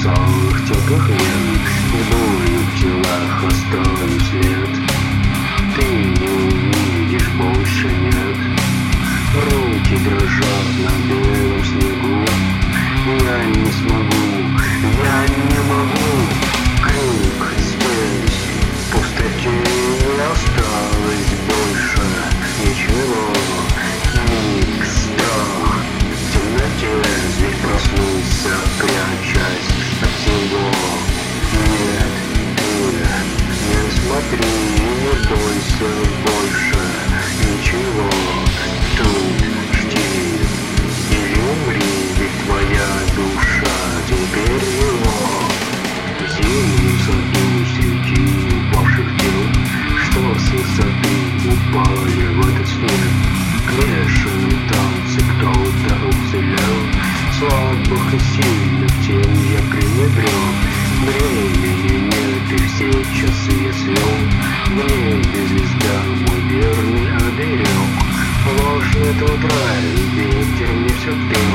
Веселых теплых лет с болью в телах оставим след. Ты не увидишь, больше нет. Руки дрожат на белом снегу. Я не смогу, я не могу. Крик здесь, в пустоте не осталось больше ничего. Миг, страх, в темноте зверь проснулся, прячась от всего. Нет, ты не смотри, не бойся больше ничего. Тут жди или умри, ведь твоя душа теперь его. В зимнем саду среди упавших тел, что с высоты упали в этот снег. Смешаны танцы, кто-то уцелел. Слабых и сильных тем я пренебрег. Времени нет, и все часы я свел. В небе звезда мой верный оберег. Ложь нет утра, ветер мне все пел.